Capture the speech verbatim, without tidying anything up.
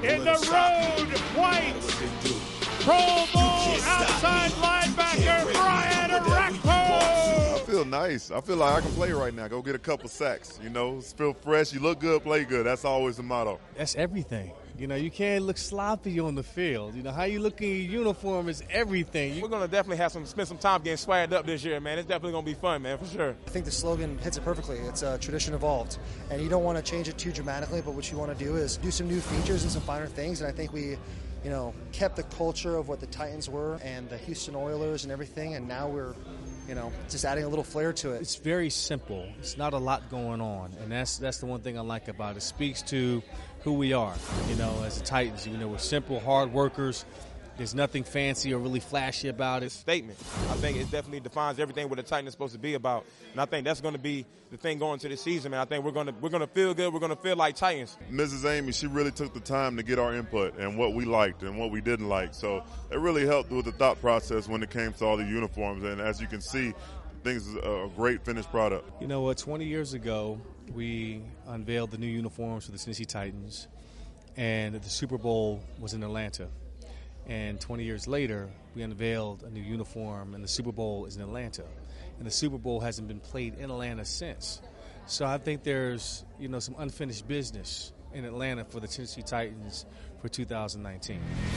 in the road white Pro Bowl outside linebacker Brian Orakpo. I feel nice. I feel like I can play right now. Go get a couple sacks. You know, feel fresh. You look good, play good. That's always the motto. That's everything. You know, you can't look sloppy on the field. You know, how you look in your uniform is everything. We're going to definitely have some spend some time getting swagged up this year, man. It's definitely going to be fun, man, for sure. I think the slogan hits it perfectly. It's uh, tradition evolved. And you don't want to change it too dramatically, but what you want to do is do some new features and some finer things. And I think we, you know, kept the culture of what the Titans were and the Houston Oilers and everything. And now we're, you know, just adding a little flair to it. It's very simple. It's not a lot going on. And that's that's the one thing I like about it. It speaks to who we are, you know, as the Titans. You know, we're simple, hard workers. There's nothing fancy or really flashy about it. Statement. I think it definitely defines everything what the Titans is supposed to be about. And I think that's going to be the thing going to the season, man. I think we're going to we're going to feel good. We're going to feel like Titans. Missus Amy, she really took the time to get our input and what we liked and what we didn't like. So it really helped with the thought process when it came to all the uniforms. And as you can see, things is a great finished product. You know what? twenty years ago, we unveiled the new uniforms for the Tennessee Titans, and the Super Bowl was in Atlanta. And twenty years later, we unveiled a new uniform, and the Super Bowl is in Atlanta. And the Super Bowl hasn't been played in Atlanta since. So I think there's, you know, some unfinished business in Atlanta for the Tennessee Titans for two thousand nineteen.